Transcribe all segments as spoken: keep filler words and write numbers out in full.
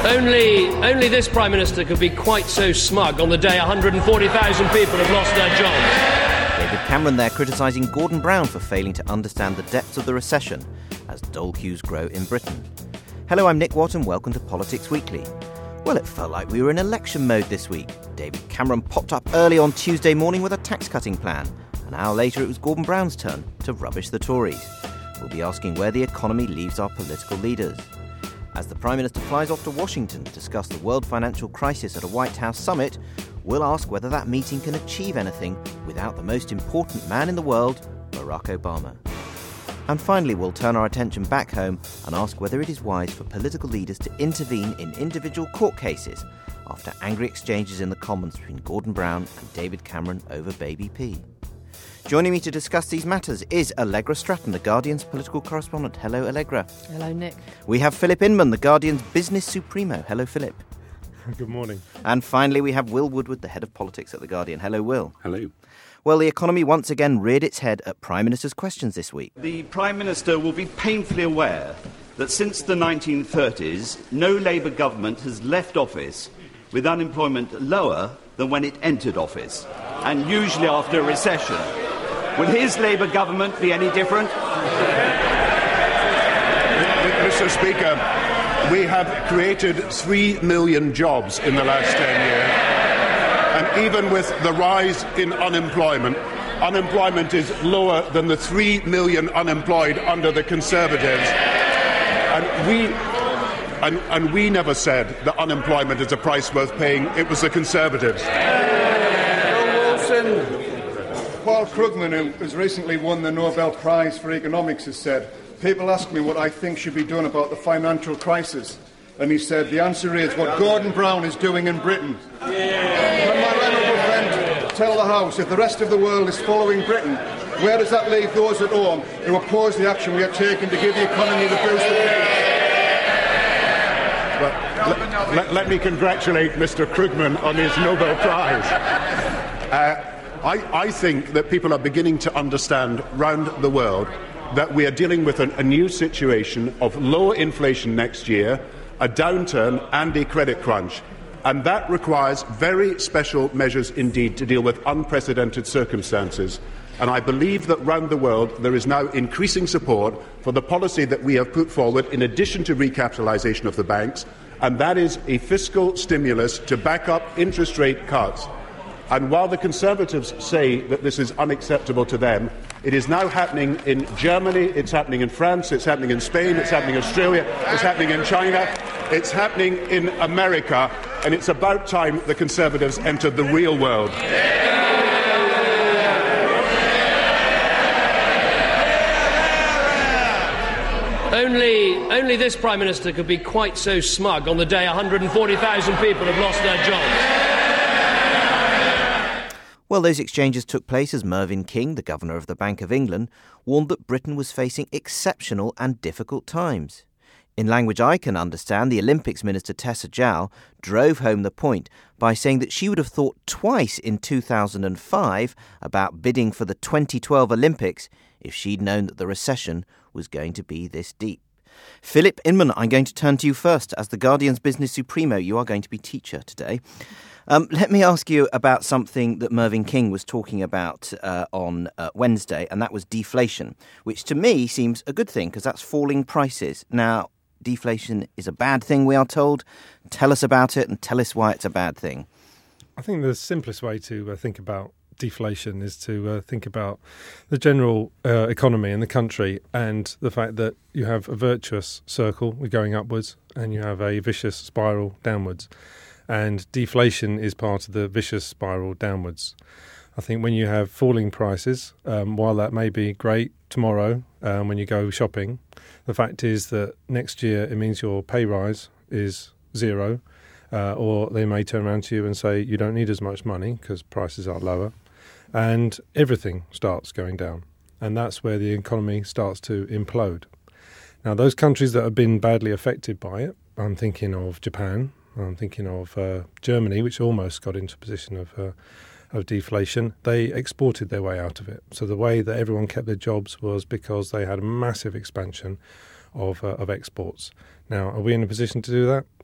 Only, only this Prime Minister could be quite so smug on the day one hundred forty thousand people have lost their jobs. David Cameron there criticising Gordon Brown for failing to understand the depths of the recession as dole queues grow in Britain. Hello, I'm Nick Watt and welcome to Politics Weekly. Well, it felt like we were in election mode this week. David Cameron popped up early on Tuesday morning with a tax-cutting plan. An hour later, it was Gordon Brown's turn to rubbish the Tories. We'll be asking where the economy leaves our political leaders. As the Prime Minister flies off to Washington to discuss the world financial crisis at a White House summit, we'll ask whether that meeting can achieve anything without the most important man in the world, Barack Obama. And finally, we'll turn our attention back home and ask whether it is wise for political leaders to intervene in individual court cases after angry exchanges in the Commons between Gordon Brown and David Cameron over Baby P. Joining me to discuss these matters is Allegra Stratton, The Guardian's political correspondent. Hello, Allegra. Hello, Nick. We have Philip Inman, The Guardian's business supremo. Hello, Philip. Good morning. And finally, we have Will Woodward, the head of politics at The Guardian. Hello, Will. Hello. Well, the economy once again reared its head at Prime Minister's questions this week. The Prime Minister will be painfully aware that since the nineteen thirties, no Labour government has left office with unemployment lower than when it entered office, and usually after a recession. Will his Labour government be any different? Mister Speaker, we have created three million jobs in the last ten years. And even with the rise in unemployment, unemployment is lower than the three million unemployed under the Conservatives. And we, and, and we never said that unemployment is a price worth paying. It was the Conservatives. Paul Krugman, who has recently won the Nobel Prize for Economics, has said, people ask me what I think should be done about the financial crisis. And he said, the answer is what Gordon Brown is doing in Britain. Yeah. When my venerable friend tell the House, if the rest of the world is following Britain, where does that leave those at home who oppose the action we are taking to give the economy the boost it needs? Well, let, let, let me congratulate Mister Krugman on his Nobel Prize. Uh, I, I think that people are beginning to understand round the world that we are dealing with an, a new situation of lower inflation next year, a downturn and a credit crunch. And that requires very special measures indeed to deal with unprecedented circumstances. And I believe that round the world there is now increasing support for the policy that we have put forward in addition to recapitalisation of the banks, and that is a fiscal stimulus to back up interest rate cuts. And while the Conservatives say that this is unacceptable to them, it is now happening in Germany, it's happening in France, it's happening in Spain, it's happening in Australia, it's happening in China, it's happening in America, and it's about time the Conservatives entered the real world. Only, only this Prime Minister could be quite so smug on the day one hundred forty thousand people have lost their jobs. Well, those exchanges took place as Mervyn King, the Governor of the Bank of England, warned that Britain was facing exceptional and difficult times. In language I can understand, the Olympics Minister Tessa Jowell drove home the point by saying that she would have thought twice in two thousand five about bidding for the twenty twelve Olympics if she'd known that the recession was going to be this deep. Philip Inman, I'm going to turn to you first. As the Guardian's business supremo, you are going to be teacher today. Um, let me ask you about something that Mervyn King was talking about uh, on uh, Wednesday, and that was deflation, which to me seems a good thing because that's falling prices. Now, deflation is a bad thing, we are told. Tell us about it and tell us why it's a bad thing. I think the simplest way to uh, think about deflation is to uh, think about the general uh, economy in the country and the fact that you have a virtuous circle going upwards and you have a vicious spiral downwards. And deflation is part of the vicious spiral downwards. I think when you have falling prices, um, while that may be great tomorrow um, when you go shopping, the fact is that next year it means your pay rise is zero, uh, or they may turn around to you and say you don't need as much money because prices are lower, and everything starts going down. And that's where the economy starts to implode. Now, those countries that have been badly affected by it, I'm thinking of Japan, I'm thinking of uh, Germany, which almost got into a position of uh, of deflation. They exported their way out of it. So the way that everyone kept their jobs was because they had a massive expansion of uh, of exports. Now, are we in a position to do that?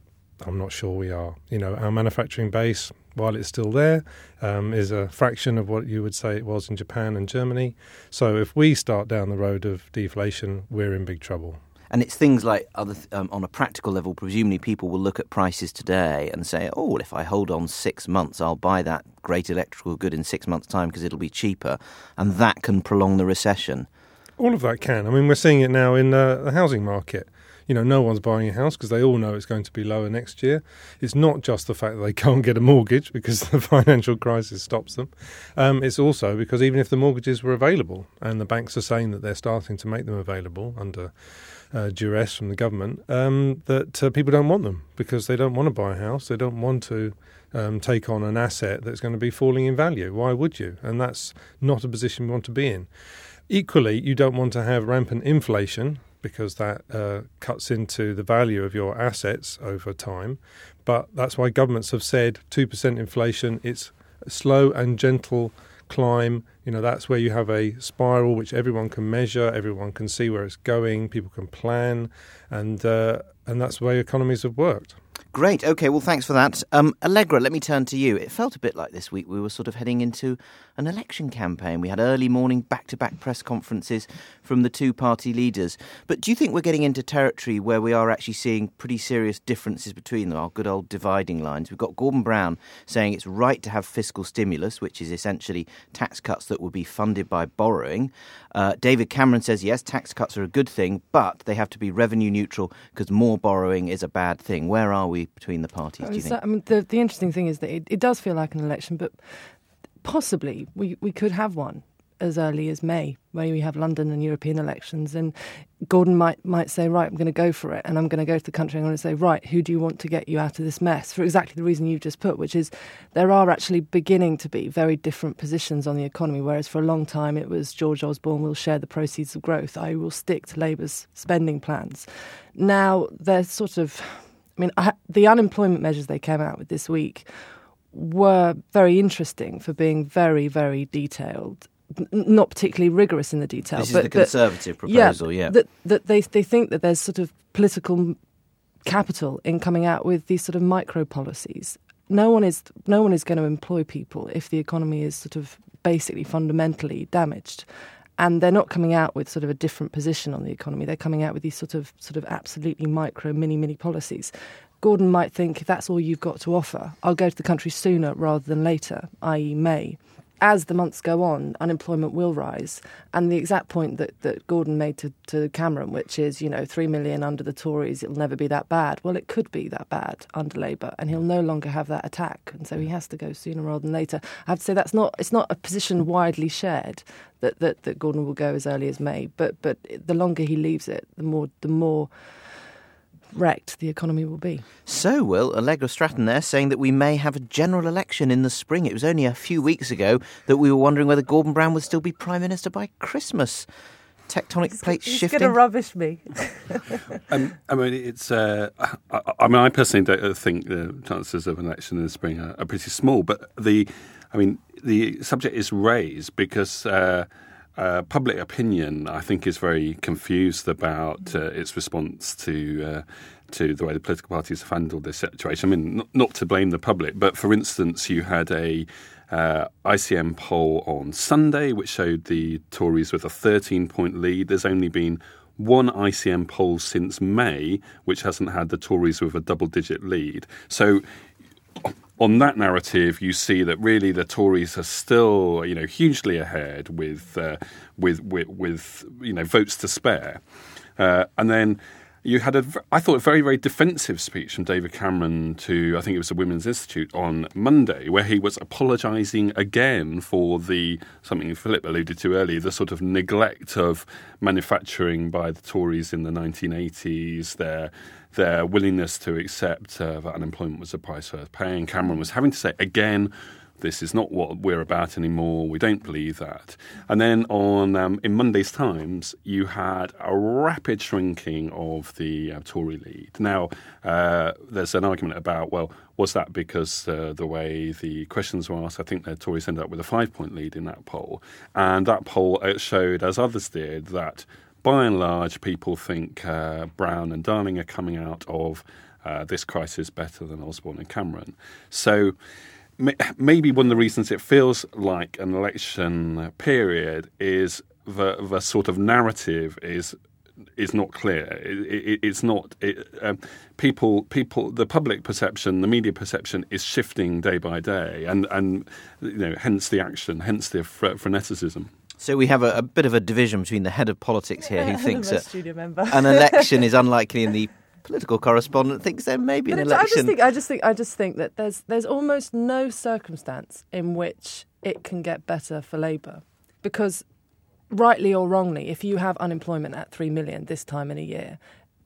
I'm not sure we are. You know, our manufacturing base, while it's still there, um, is a fraction of what you would say it was in Japan and Germany. So if we start down the road of deflation, we're in big trouble. And it's things like, other th- um, on a practical level, presumably people will look at prices today and say, oh, well, if I hold on six months, I'll buy that great electrical good in six months' time because it'll be cheaper. And that can prolong the recession. All of that can. I mean, we're seeing it now in uh, the housing market. You know, no one's buying a house because they all know it's going to be lower next year. It's not just the fact that they can't get a mortgage because the financial crisis stops them. Um, it's also because even if the mortgages were available, and the banks are saying that they're starting to make them available under uh, duress from the government, um, that uh, people don't want them because they don't want to buy a house. They don't want to um, take on an asset that's going to be falling in value. Why would you? And that's not a position we want to be in. Equally, you don't want to have rampant inflation, because that uh, cuts into the value of your assets over time. But that's why governments have said two percent inflation. It's a slow and gentle climb. You know, that's where you have a spiral which everyone can measure, everyone can see where it's going, people can plan, and uh, and that's the way economies have worked. Great. OK, well, thanks for that. Um, Allegra, let me turn to you. It felt a bit like this week we were sort of heading into an election campaign. We had early morning back-to-back press conferences from the two party leaders. But do you think we're getting into territory where we are actually seeing pretty serious differences between them, our good old dividing lines? We've got Gordon Brown saying it's right to have fiscal stimulus, which is essentially tax cuts that will be funded by borrowing. Uh, David Cameron says, yes, tax cuts are a good thing, but they have to be revenue neutral because more borrowing is a bad thing. Where are we between the parties, do you think? I mean, the, the interesting thing is that it, it does feel like an election, but possibly we, we could have one as early as May, where we have London and European elections. And Gordon might might say, right, I'm going to go for it. And I'm going to go to the country. I'm going to say, right, who do you want to get you out of this mess? For exactly the reason you've just put, which is there are actually beginning to be very different positions on the economy. Whereas for a long time it was George Osborne will share the proceeds of growth. I will stick to Labour's spending plans. Now they're sort of, I mean, I, the unemployment measures they came out with this week were very interesting for being very, very detailed. Not particularly rigorous in the detail. This is but, the Conservative but, proposal, yeah. yeah. That, that they, they think that there's sort of political capital in coming out with these sort of micro policies. No one is no one is going to employ people if the economy is sort of basically fundamentally damaged. And they're not coming out with sort of a different position on the economy. They're coming out with these sort of sort of absolutely micro, mini, mini policies. Gordon might think, if that's all you've got to offer, I'll go to the country sooner rather than later, that is May. As the months go on, unemployment will rise. And the exact point that, that Gordon made to, to Cameron, which is, you know, three million under the Tories, it'll never be that bad. Well, it could be that bad under Labour, and he'll no longer have that attack. And so he has to go sooner rather than later. I have to say that's not, it's not a position widely shared that, that, that Gordon will go as early as May. But but the longer he leaves it, the more the more wrecked the economy will be. So, Will, Allegra Stratton there saying that we may have a general election in the spring. It was only a few weeks ago that we were wondering whether Gordon Brown would still be Prime Minister by Christmas. Tectonic plates he's shifting. He's going to rubbish me. um, I mean, it's. Uh, I, I mean, I personally don't think the chances of an election in the spring are, are pretty small. But the, I mean, the subject is raised because Uh, Uh, public opinion, I think, is very confused about uh, its response to uh, to the way the political parties have handled this situation. I mean, not, not to blame the public, but for instance, you had a uh, I C M poll on Sunday which showed the Tories with a thirteen-point lead. There's only been one I C M poll since May which hasn't had the Tories with a double-digit lead. So on that narrative, you see that really the Tories are still, you know, hugely ahead with uh, with, with with you know votes to spare, uh, and then you had a I thought a very very defensive speech from David Cameron to I think it was the Women's Institute on Monday, where he was apologising again for the something Philip alluded to earlier, the sort of neglect of manufacturing by the Tories in the nineteen eighties. Their their willingness to accept uh, that unemployment was the price worth paying. Cameron was having to say again, this is not what we're about anymore. We don't believe that. And then on um, in Monday's Times, you had a rapid shrinking of the uh, Tory lead. Now, uh, there's an argument about, well, was that because uh, the way the questions were asked? I think the Tories ended up with a five-point lead in that poll. And that poll uh, showed, as others did, that by and large, people think uh, Brown and Darling are coming out of uh, this crisis better than Osborne and Cameron. So maybe one of the reasons it feels like an election period is the the sort of narrative is is not clear. It, it, it's not it, um, people people the public perception, the media perception is shifting day by day, and and you know hence the action, hence the fre- freneticism. So we have a, a bit of a division between the head of politics here, who thinks that member. an election is unlikely, and the political correspondent thinks there may be an but election. I just think I just think I just think that there's there's almost no circumstance in which it can get better for Labour, because rightly or wrongly, if you have unemployment at three million this time in a year,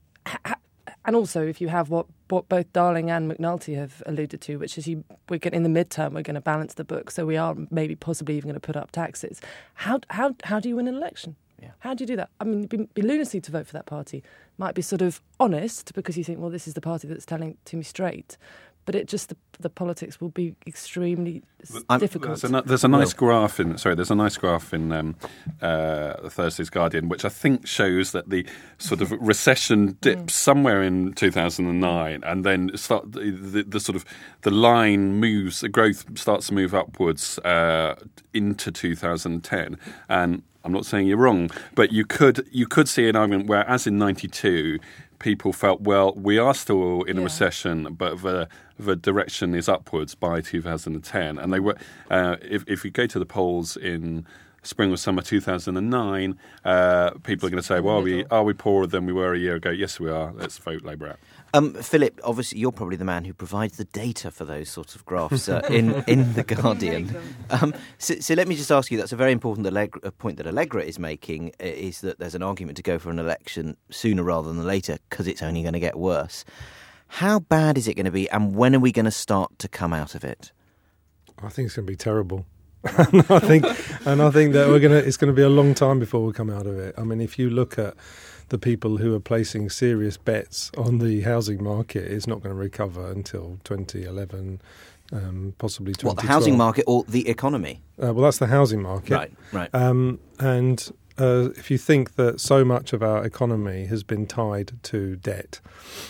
ha- and also if you have what, what both Darling and McNulty have alluded to, which is you, we're getting in the midterm, we're going to balance the book, so we are maybe possibly even going to put up taxes. How how how do you win an election? Yeah. How do you do that? I mean, it'd be, be lunacy to vote for that party. Might be sort of honest because you think, well, this is the party that's telling it to me straight. But it just the, the politics will be extremely I'm, difficult. There's a, there's a nice graph in sorry. There's a nice graph in um, uh, Thursday's Guardian, which I think shows that the sort of recession dips mm. somewhere in two thousand nine, and then start the, the, the sort of the line moves. The growth starts to move upwards uh, into two thousand ten, and I'm not saying you're wrong, but you could you could see an argument where, as in ninety-two. People felt, well, we are still in a yeah. recession, but the the direction is upwards by two thousand ten. And they were, uh, if if you go to the polls in spring or summer two thousand nine, uh, people are going to say, well, are we are we poorer than we were a year ago? Yes, we are. Let's vote Labour out. Um, Philip, obviously, you're probably the man who provides the data for those sorts of graphs uh, in, in The Guardian. Um, so, so let me just ask you, that's a very important Allegra, point that Allegra is making, is that there's an argument to go for an election sooner rather than later because it's only going to get worse. How bad is it going to be, and when are we going to start to come out of it? I think it's going to be terrible. and I think, and I think that we're going to. It's going to be a long time before we come out of it. I mean, if you look at the people who are placing serious bets on the housing market, it's not going to recover until twenty eleven, um, possibly twenty twelve. What, the housing market or the economy? Uh, well, that's the housing market. Right, right. Um, and uh, if you think that so much of our economy has been tied to debt,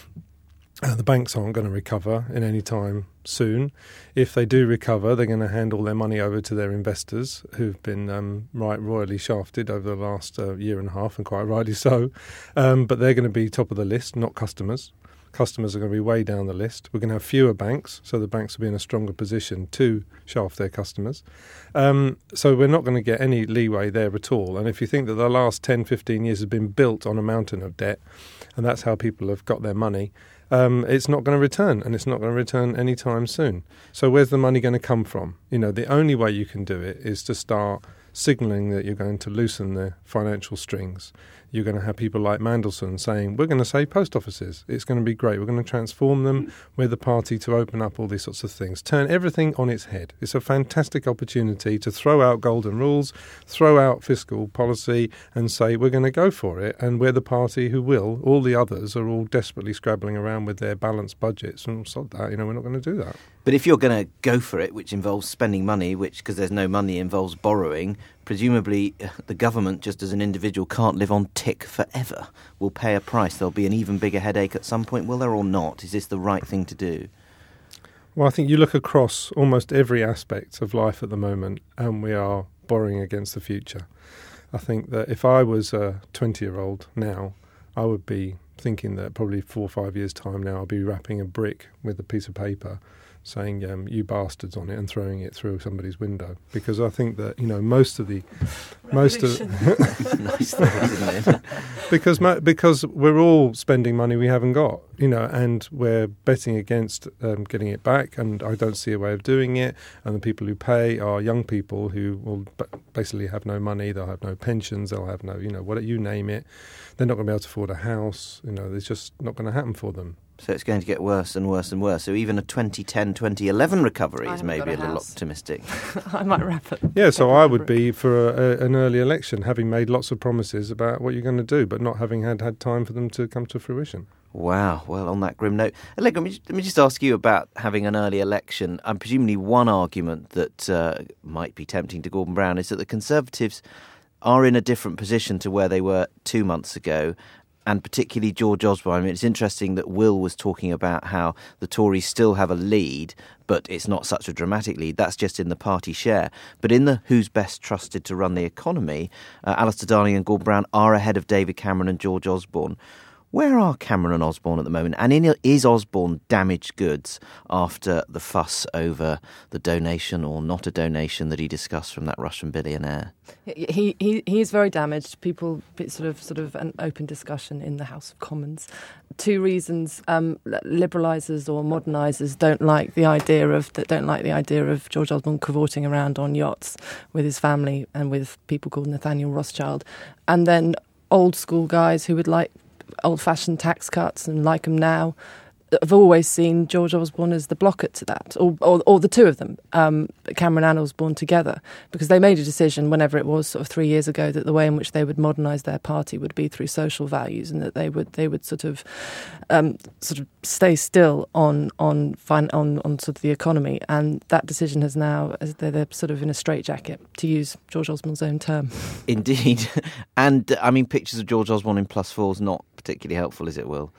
uh, the banks aren't going to recover in any time soon. If they do recover, they're going to hand all their money over to their investors, who've been um, right royally shafted over the last uh, year and a half, and quite rightly so. Um, but they're going to be top of the list, not customers. Customers are going to be way down the list. We're going to have fewer banks, so the banks will be in a stronger position to shaft their customers. Um, so we're not going to get any leeway there at all. And if you think that the last ten, fifteen years has been built on a mountain of debt, and that's how people have got their money, Um, it's not going to return, and it's not going to return anytime soon. So where's the money going to come from? You know, the only way you can do it is to start signalling that you're going to loosen the financial strings. You're going to have people like Mandelson saying, we're going to save post offices. It's going to be great. We're going to transform them. We're the party to open up all these sorts of things. Turn everything on its head. It's a fantastic opportunity to throw out golden rules, throw out fiscal policy, and say, we're going to go for it, and we're the party who will. All the others are all desperately scrabbling around with their balanced budgets, and sod that, you know, we're not going to do that. But if you're going to go for it, which involves spending money, which, because there's no money, involves borrowing, presumably uh, the government, just as an individual, can't live on tick forever. Will pay a price. There'll be an even bigger headache at some point. Will there or not? Is this the right thing to do? Well, I think you look across almost every aspect of life at the moment, and we are borrowing against the future. I think that if I was a twenty-year-old now, I would be thinking that probably four or five years' time now, I'll be wrapping a brick with a piece of paper saying, um, you bastards on it, and throwing it through somebody's window. Because I think that, you know, most of the... most of nice thought, isn't it? because, because we're all spending money we haven't got, you know, and we're betting against um, getting it back, and I don't see a way of doing it. And the people who pay are young people who will basically have no money, they'll have no pensions, they'll have no, you know, what you name it. They're not going to be able to afford a house, you know, it's just not going to happen for them. So it's going to get worse and worse and worse. So even a twenty ten, twenty eleven recovery is maybe a, a little optimistic. I might wrap it. Yeah, so I would be for a, a, an early election, having made lots of promises about what you're going to do, but not having had, had time for them to come to fruition. Wow. Well, on that grim note, Allegra, let me, let me just ask you about having an early election. And presumably one argument that uh, might be tempting to Gordon Brown is that the Conservatives are in a different position to where they were two months ago. and particularly George Osborne. I mean, it's interesting that Will was talking about how the Tories still have a lead, but it's not such a dramatic lead. That's just in the party share. But in the who's best trusted to run the economy, uh, Alistair Darling and Gordon Brown are ahead of David Cameron and George Osborne. Where are Cameron and Osborne at the moment? And in, is Osborne damaged goods after the fuss over the donation or not a donation that he discussed from that Russian billionaire? He he he is very damaged. People sort of sort of an open discussion in the House of Commons. Two reasons: um, liberalisers or modernisers don't like the idea of that don't like the idea of George Osborne cavorting around on yachts with his family and with people called Nathaniel Rothschild, and then old school guys who would like old-fashioned tax cuts and like them now. I've always seen George Osborne as the blocker to that, or, or, or the two of them, um, Cameron and Osborne together, because they made a decision whenever it was, sort of three years ago, that the way in which they would modernise their party would be through social values, and that they would they would sort of um, sort of stay still on on fin- on on sort of the economy, and that decision has now they're, they're sort of in a straitjacket, to use George Osborne's own term. Indeed, and I mean, pictures of George Osborne in plus four is not particularly helpful, is it, Will?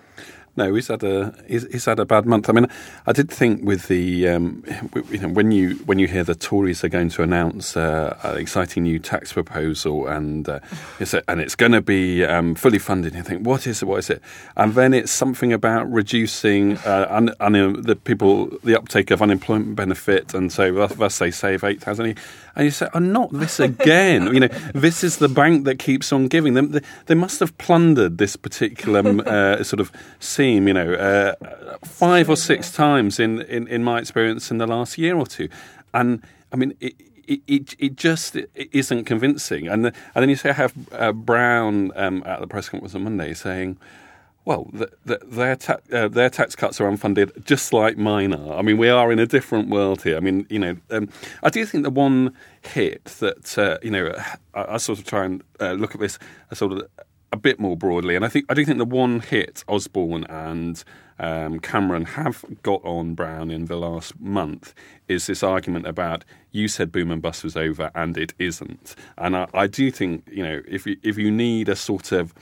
No, he's had a he's, he's had a bad month. I mean, I did think with the um, you know when you when you hear the Tories are going to announce uh, an exciting new tax proposal and uh, it's a, and it's going to be um, fully funded, you think, what is it? What is it? And then it's something about reducing uh, un, un, the people the uptake of unemployment benefit, and so thus they save eight thousand. And you say, oh, not this again. You know, this is the bank that keeps on giving them. They, they must have plundered this particular uh, sort of seam, you know, uh, five or six times in, in, in my experience in the last year or two. And, I mean, it It, it it just it isn't convincing. And, the, and then you say I have uh, Brown um, at the press conference on Monday saying, well, the, the, their, ta- uh, their tax cuts are unfunded just like mine are. I mean, we are in a different world here. I mean, you know, um, I do think the one hit that, uh, you know, I, I sort of try and uh, look at this uh, sort of a bit more broadly. And I think I do think the one hit Osborne and um, Cameron have got on Brown in the last month is this argument about you said boom and bust was over and it isn't. And I, I do think, you know, if you, if you need a sort of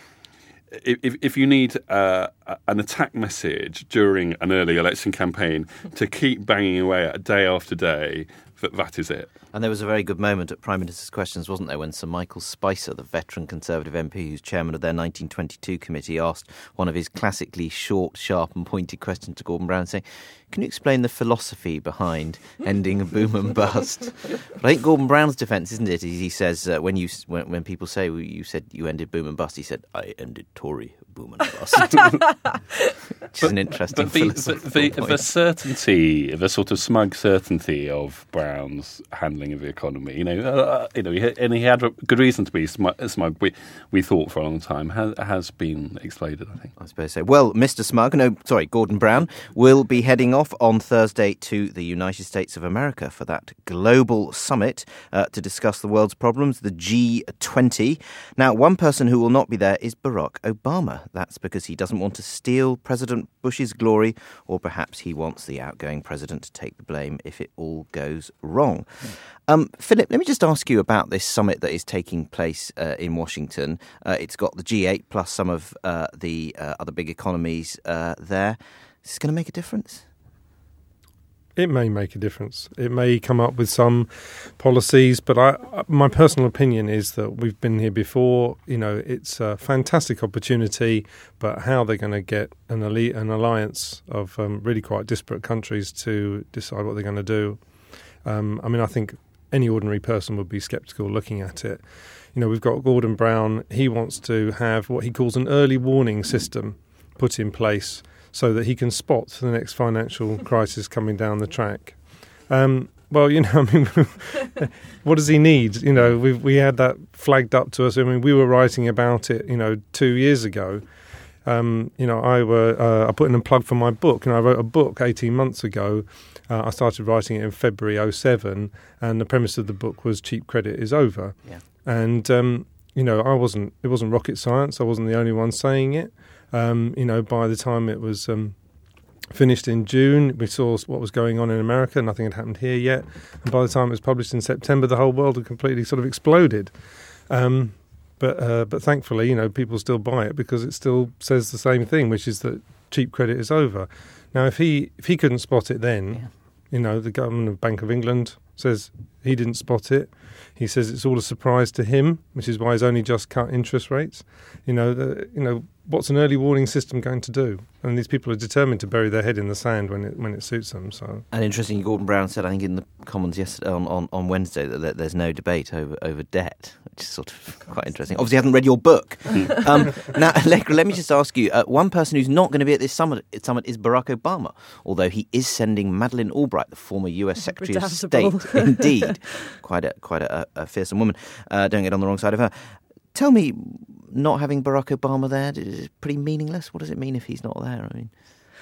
If if you need uh, an attack message during an early election campaign to keep banging away at day after day, that that is it. And there was a very good moment at Prime Minister's Questions, wasn't there, when Sir Michael Spicer, the veteran Conservative M P who's chairman of their nineteen twenty-two committee, asked one of his classically short, sharp and pointed questions to Gordon Brown, saying, can you explain the philosophy behind ending a boom and bust? But I think Gordon Brown's defence, isn't it, is he says, uh, when you when, when people say, well, you said you ended boom and bust, he said, I ended Tory boom and bust. Which is an interesting but the, philosophical the, point. the certainty, the sort of smug certainty of Brown's handling of the economy, you know, uh, you know, and he had a good reason to be smug, smug we, we thought for a long time, has, has been exploded, I think. I suppose so. Well, Mister Smug, no, sorry, Gordon Brown, will be heading off on Thursday to the United States of America for that global summit uh, to discuss the world's problems, the G twenty. Now, one person who will not be there is Barack Obama. That's because he doesn't want to steal President Bush's glory, or perhaps he wants the outgoing president to take the blame if it all goes wrong. Mm. Um, Philip, let me just ask you about this summit that is taking place uh, in Washington. Uh, it's got the G eight plus some of uh, the uh, other big economies uh, there. Is this going to make a difference? It may make a difference. It may come up with some policies, but I, my personal opinion is that we've been here before. You know, it's a fantastic opportunity, but how they're going to get an elite, an alliance of um, really quite disparate countries to decide what they're going to do. Um, I mean, I think any ordinary person would be sceptical looking at it. You know, we've got Gordon Brown. He wants to have what he calls an early warning system put in place so that he can spot the next financial crisis coming down the track. Um, well, you know, I mean, what does he need? You know, we we had that flagged up to us. I mean, we were writing about it, you know, two years ago. Um, you know, I were uh, I put in a plug for my book, and I wrote a book eighteen months ago. Uh, I started writing it in February oh seven, and the premise of the book was cheap credit is over. Yeah. And um, you know, I wasn't. It wasn't rocket science. I wasn't the only one saying it. Um, you know, by the time it was um, finished in June, we saw what was going on in America. Nothing had happened here yet. And by the time it was published in September, the whole world had completely sort of exploded. Um, But uh, but thankfully, you know, people still buy it because it still says the same thing, which is that cheap credit is over. Now, if he if he couldn't spot it then, yeah. you know, the government of Bank of England says he didn't spot it. He says it's all a surprise to him, which is why he's only just cut interest rates. You know, the, you know, what's an early warning system going to do? And these people are determined to bury their head in the sand when it when it suits them. So, and interestingly, Gordon Brown said, I think in the Commons yesterday on, on, on Wednesday, that there's no debate over, over debt, which is sort of quite interesting. Obviously, I haven't read your book. um, now, Allegra, let me just ask you: uh, one person who's not going to be at this summit, summit is Barack Obama, although he is sending Madeleine Albright, the former U S Secretary of State. Indeed, quite a quite a, a fearsome woman. Uh, don't get on the wrong side of her. Tell me, not having Barack Obama there is pretty meaningless. What does it mean if he's not there? I mean,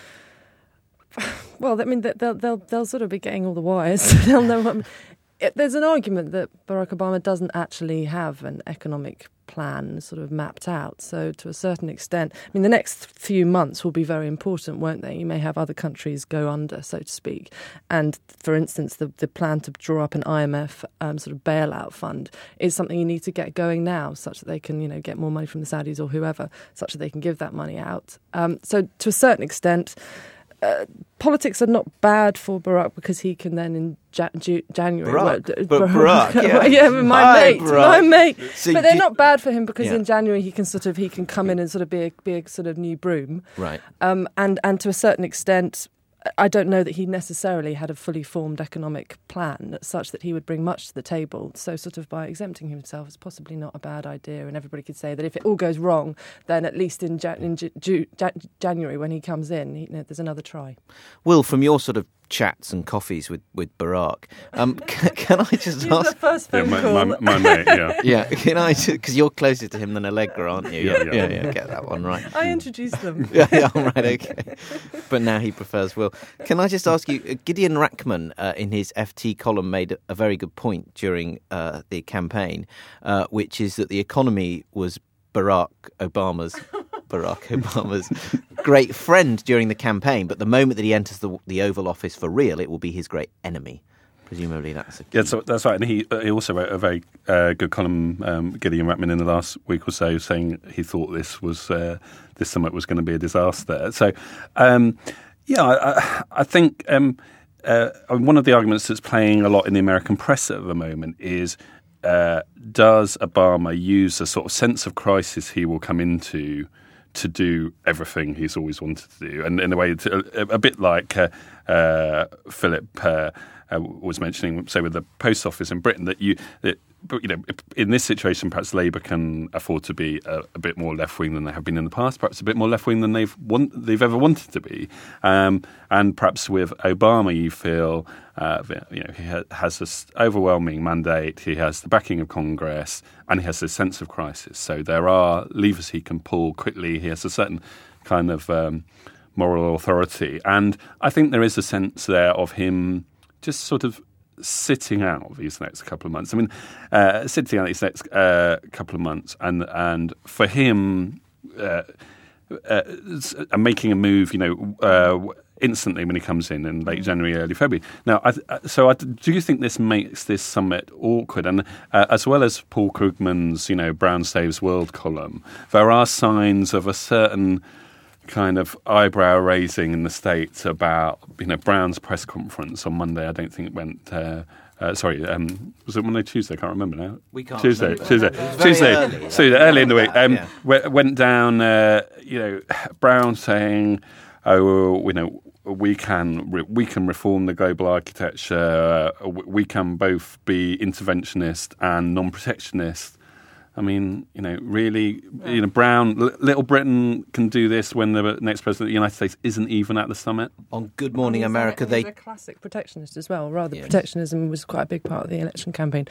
well, I mean, they'll they'll they'll sort of be getting all the wires. They'll know what. It, there's an argument that Barack Obama doesn't actually have an economic plan sort of mapped out. So to a certain extent, I mean, the next few months will be very important, won't they? You may have other countries go under, so to speak. And for instance, the, the plan to draw up an I M F um, sort of bailout fund is something you need to get going now, such that they can, you know, get more money from the Saudis or whoever, such that they can give that money out. Um, so to a certain extent, Uh, politics are not bad for Barack because he can then in ja- Ju- January... Barack, well, but Barack, yeah. yeah, my Hi, mate, Barack. my mate. So but they're you, not bad for him because yeah. in January he can sort of he can come in and sort of be a, be a sort of new broom, right? Um, and and to a certain extent, I don't know that he necessarily had a fully formed economic plan such that he would bring much to the table. So sort of by exempting himself is possibly not a bad idea. And everybody could say that if it all goes wrong, then at least in, Jan- in Ju- Ju- Jan- January when he comes in, he, you know, there's another try. Will, from your sort of chats and coffees with, with Barack, um, can, can I just He's ask... the first phone yeah, my, call. my, my mate, yeah. Yeah, can I just... Because you're closer to him than Allegra, aren't you? Yeah, yeah. yeah, yeah, get that one right. I introduced them. yeah, yeah, all right, okay. But now he prefers Will. Can I just ask you, Gideon Rachman, uh, in his F T column, made a very good point during uh, the campaign, uh, which is that the economy was Barack Obama's Barack Obama's great friend during the campaign, but the moment that he enters the, the Oval Office for real, it will be his great enemy. Presumably that's a key. Yeah, so that's right. And he he also wrote a very uh, good column, um, Gideon Rachman, in the last week or so, saying he thought this was uh, this summit was going to be a disaster. So, um, yeah, I, I think um, uh, one of the arguments that's playing a lot in the American press at the moment is, uh, does Obama use a sort of sense of crisis he will come into to do everything he's always wanted to do? And in a way, to, a, a bit like uh, uh, Philip uh, uh, was mentioning, say, with the post office in Britain, that you, that, you know, in this situation, perhaps Labour can afford to be a, a bit more left-wing than they have been in the past, perhaps a bit more left-wing than they've want, they've ever wanted to be. Um, and perhaps with Obama, you feel, uh, you know, he ha- has this overwhelming mandate, he has the backing of Congress, and he has this sense of crisis. So there are levers he can pull quickly. He has a certain kind of um, moral authority. And I think there is a sense there of him just sort of sitting out these next couple of months. I mean, uh, sitting out these next uh, couple of months, and and for him, uh, uh, making a move, you know, uh, instantly when he comes in in late January, early February. Now, I, so I, do you think this makes this summit awkward? And uh, as well as Paul Krugman's, you know, Brown Saves World column, there are signs of a certain kind of eyebrow raising in the States about, you know, Brown's press conference on Monday. I don't think it went. Uh, uh, sorry, um, was it Monday, Tuesday? I can't remember now. We can't. Tuesday, remember. Tuesday, Tuesday, early, yeah. Tuesday, early in the week. Um, yeah. w- went down. Uh, you know, Brown saying, "Oh, you know, we can re- we can reform the global architecture. Uh, we can both be interventionist and non-protectionist." I mean, you know, really, you know, Brown, L- Little Britain can do this when the next president of the United States isn't even at the summit. On Good Morning he's America, a, they... He's a classic protectionist as well. Rather, Yes. protectionism was quite a big part of the election campaign.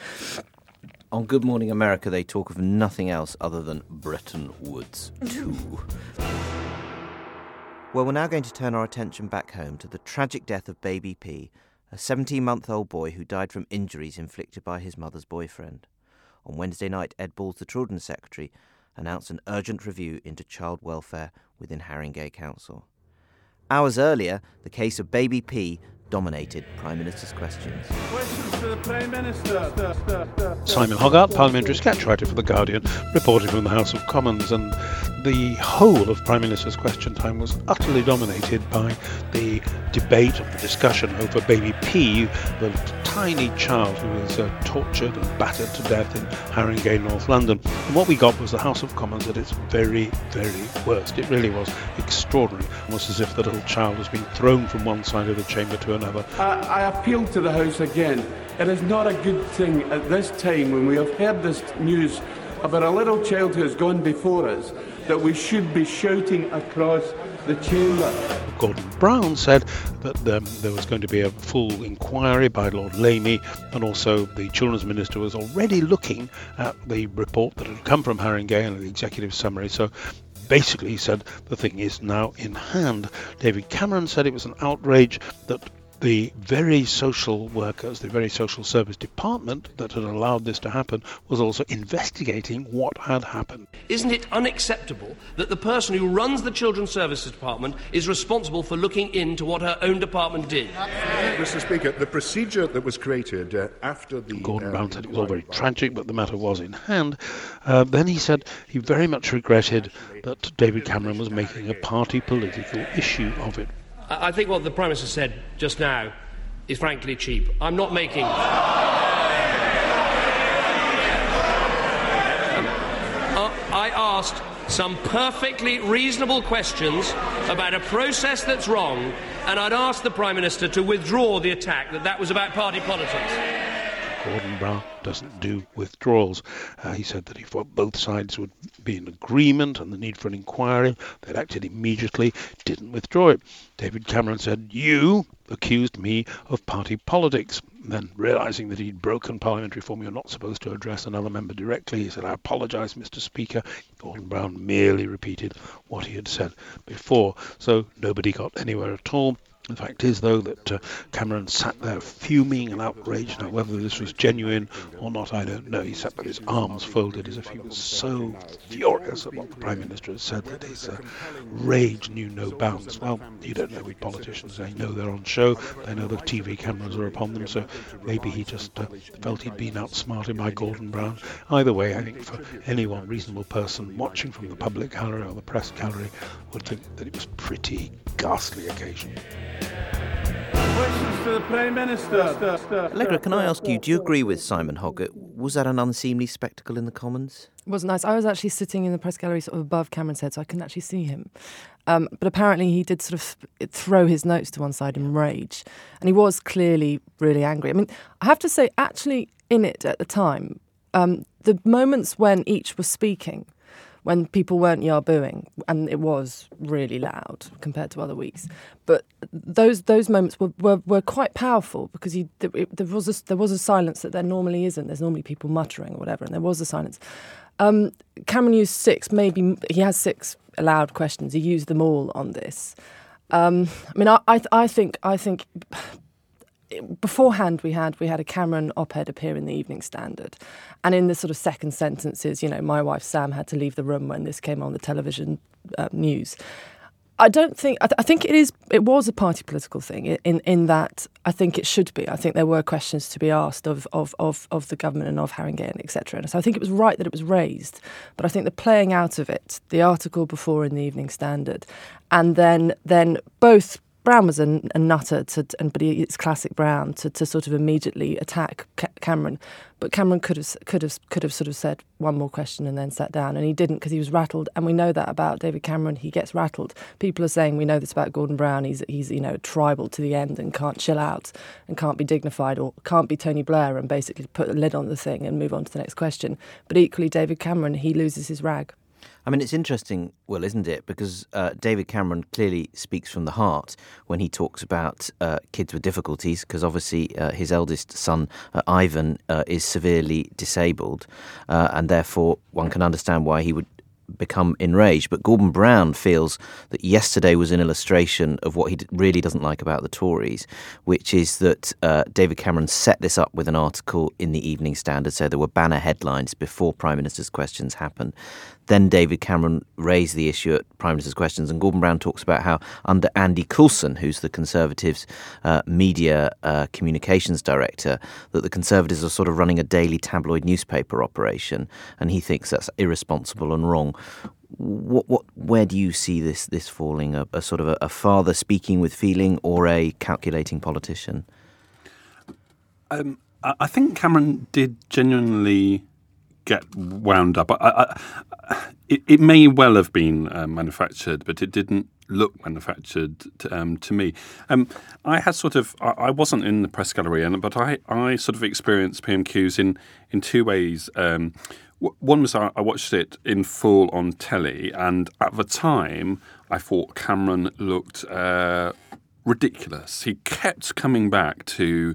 On Good Morning America, they talk of nothing else other than Bretton Woods two. Well, we're now going to turn our attention back home to the tragic death of baby P, a seventeen-month-old boy who died from injuries inflicted by his mother's boyfriend. On Wednesday night, Ed Balls, the Children's Secretary, announced an urgent review into child welfare within Haringey Council. Hours earlier, the case of baby P, dominated Prime Minister's questions. Questions to the Prime Minister. Simon Hogarth, parliamentary sketch writer for The Guardian, reporting from the House of Commons, and the whole of Prime Minister's question time was utterly dominated by the debate and the discussion over baby P, the tiny child who was uh, tortured and battered to death in Haringey, North London. And what we got was the House of Commons at its very, very worst. It really was extraordinary, almost as if the little child was being thrown from one side of the chamber to another. I, I appeal to the House again. It is not a good thing at this time, when we have heard this news about a little child who has gone before us, that we should be shouting across the chamber. Gordon Brown said that um, there was going to be a full inquiry by Lord Lamy, and also the Children's Minister was already looking at the report that had come from Haringey and the executive summary. So basically he said the thing is now in hand. David Cameron said it was an outrage that the very social workers, the very social service department that had allowed this to happen was also investigating what had happened. Isn't it unacceptable that the person who runs the Children's Services Department is responsible for looking into what her own department did? Mister Speaker, the procedure that was created uh, after the... Gordon uh, Brown said it was all very tragic, but the matter was in hand. Uh, then he said he very much regretted that David Cameron was making a party political issue of it. I think what the Prime Minister said just now is frankly cheap. I'm not making... Um, I asked some perfectly reasonable questions about a process that's wrong, and I'd asked the Prime Minister to withdraw the attack that that was about party politics. Gordon Brown doesn't do withdrawals. Uh, he said that if both sides would be in agreement on the need for an inquiry, they'd acted immediately, didn't withdraw it. David Cameron said, "You accused me of party politics." And then, realising that he'd broken parliamentary form, you're not supposed to address another member directly, he said, "I apologise, Mister Speaker." Gordon Brown merely repeated what he had said before, so nobody got anywhere at all. The fact is, though, that uh, Cameron sat there fuming and outraged. Now, whether this was genuine or not, I don't know. He sat with his arms folded as if he was so furious at what the Prime Minister had said that his uh, rage knew no bounds. Well, you don't know with politicians. They know they're on show. They know the T V cameras are upon them. So maybe he just uh, felt he'd been outsmarted by Gordon Brown. Either way, I think for any one reasonable person watching from the public gallery or the press gallery would think that it was a pretty ghastly occasion. Questions to the Prime Minister. Allegra, can I ask you, do you agree with Simon Hogarth? Was that an unseemly spectacle in the Commons? It wasn't nice. I was actually sitting in the press gallery sort of above Cameron's head, so I couldn't actually see him. Um, but apparently he did sort of throw his notes to one side in rage. And he was clearly really angry. I mean, I have to say, actually in it at the time, um, the moments when each was speaking, when people weren't yah-booing, and it was really loud compared to other weeks. But those those moments were, were, were quite powerful because you, it, there was a, there was a silence that there normally isn't. There's normally people muttering or whatever, and there was a silence. Um, Cameron used six, maybe he has six allowed questions. He used them all on this. Um, I mean, I I, I think I think. Beforehand, we had we had a Cameron op-ed appear in the Evening Standard, and in the sort of second sentences, you know, my wife Sam had to leave the room when this came on the television uh, news. I don't think I, th- I think it is it was a party political thing in in that I think it should be. I think there were questions to be asked of of of, of the government and of Haringey and et cetera. And so I think it was right that it was raised. But I think the playing out of it, the article before in the Evening Standard, and then then both. Brown was a, a nutter, to, and but he, it's classic Brown to, to sort of immediately attack Ca- Cameron. But Cameron could have could have could have sort of said one more question and then sat down, and he didn't because he was rattled. And we know that about David Cameron; he gets rattled. People are saying we know this about Gordon Brown. He's he's you know tribal to the end and can't chill out and can't be dignified or can't be Tony Blair and basically put a lid on the thing and move on to the next question. But equally, David Cameron, he loses his rag. I mean, it's interesting, Will, isn't it? Because uh, David Cameron clearly speaks from the heart when he talks about uh, kids with difficulties, because obviously uh, his eldest son, uh, Ivan, uh, is severely disabled, uh, and therefore one can understand why he would become enraged. But Gordon Brown feels that yesterday was an illustration of what he really doesn't like about the Tories, which is that uh, David Cameron set this up with an article in the Evening Standard, so there were banner headlines before Prime Minister's questions happened. then David Cameron raised the issue at Prime Minister's Questions, and Gordon Brown talks about how under Andy Coulson, who's the Conservatives' uh, media uh, communications director, that the Conservatives are sort of running a daily tabloid newspaper operation, and he thinks that's irresponsible and wrong. What, what, where do you see this this falling? A, a sort of a, a father speaking with feeling, or a calculating politician? Um, I think Cameron did genuinely get wound up. I, I, it, it may well have been uh, manufactured, but it didn't look manufactured to, um, to me. Um, I had sort of, I, I wasn't in the press gallery, and but I, I sort of experienced P M Qs in, in two ways. Um, One was I watched it in full on telly, and at the time I thought Cameron looked uh, ridiculous. He kept coming back to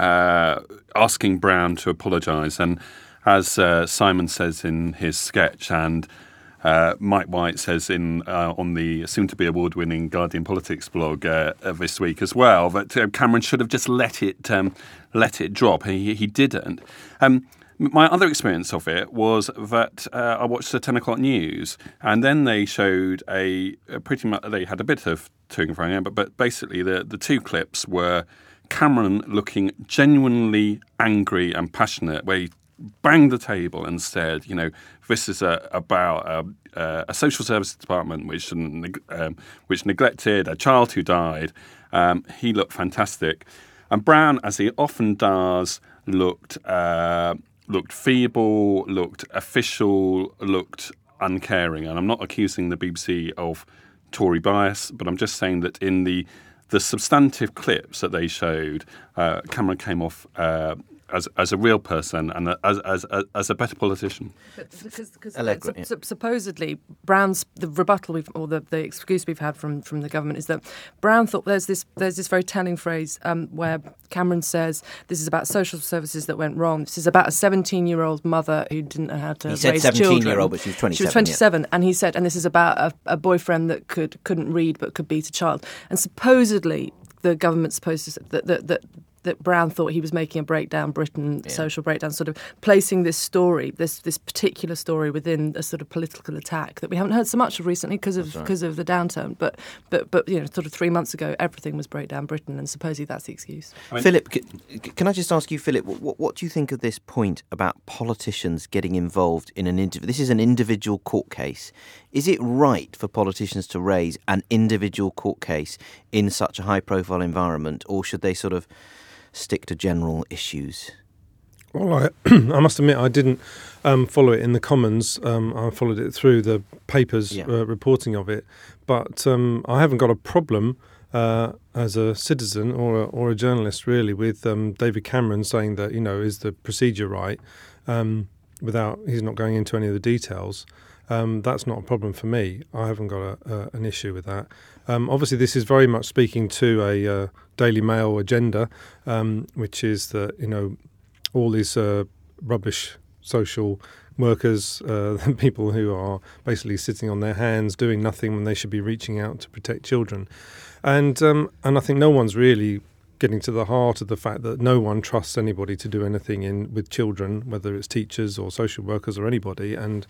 uh, asking Brown to apologise, and as uh, Simon says in his sketch, and uh, Mike White says in uh, on the soon-to-be award-winning Guardian Politics blog uh, this week as well, that uh, Cameron should have just let it um, let it drop. He he didn't. Um, My other experience of it was that uh, I watched the ten o'clock news, and then they showed a, a pretty much, they had a bit of toing and froing, but, but basically the, the two clips were Cameron looking genuinely angry and passionate, where he banged the table and said, you know, this is a, about a, a social services department which um, which neglected a child who died. Um, he looked fantastic. And Brown, as he often does, looked... Uh, looked feeble, looked official, looked uncaring. And I'm not accusing the B B C of Tory bias, but I'm just saying that in the the substantive clips that they showed, uh, Cameron came off uh, as as a real person and as as as, as a better politician. Because, because Allegra, su- su- supposedly Brown's the rebuttal we've or the, the excuse we've had from, from the government is that Brown thought there's this there's this very telling phrase um, where Cameron says this is about social services that went wrong. This is about a seventeen-year-old mother who didn't know how to he said raise children. seventeen-year-old, but she was twenty-seven. She was twenty-seven, yeah. and he said, and this is about a, a boyfriend that could couldn't read but could beat a child. And supposedly the government's supposed to that that. that that Brown thought he was making a breakdown Britain, yeah. social breakdown, sort of placing this story, this this particular story within a sort of political attack that we haven't heard so much of recently because of right. because of the downturn. But but but you know, sort of three months ago, everything was breakdown Britain, and supposedly that's the excuse. I mean, Philip, c- can I just ask you, Philip, what, what do you think of this point about politicians getting involved in an indiv- this is an individual court case? Is it right for politicians to raise an individual court case in such a high-profile environment, or should they sort of stick to general issues? Well, I, I must admit I didn't um, follow it in the Commons. Um, I followed it through the papers yeah. uh, reporting of it. But um, I haven't got a problem uh, as a citizen or a, or a journalist, really, with um, David Cameron saying that, you know, is the procedure right? Um, without he's not going into any of the details. Um, that's not a problem for me. I haven't got a, uh, an issue with that. Um, obviously, this is very much speaking to a uh, Daily Mail agenda, um, which is that, you know, all these uh, rubbish social workers, uh, people who are basically sitting on their hands doing nothing when they should be reaching out to protect children. And um, and I think no one's really getting to the heart of the fact that no one trusts anybody to do anything in with children, whether it's teachers or social workers or anybody. And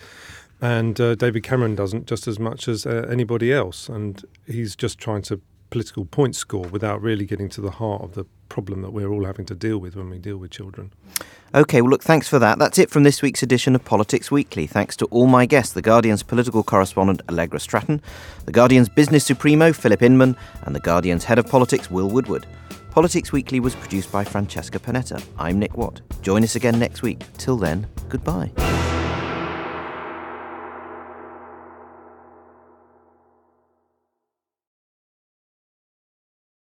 And uh, David Cameron doesn't just as much as uh, anybody else. And he's just trying to political point score without really getting to the heart of the problem that we're all having to deal with when we deal with children. OK, well, look, thanks for that. That's it from this week's edition of Politics Weekly. Thanks to all my guests, The Guardian's political correspondent Allegra Stratton, The Guardian's business supremo Philip Inman, and The Guardian's head of politics Will Woodward. Politics Weekly was produced by Francesca Panetta. I'm Nick Watt. Join us again next week. Till then, goodbye.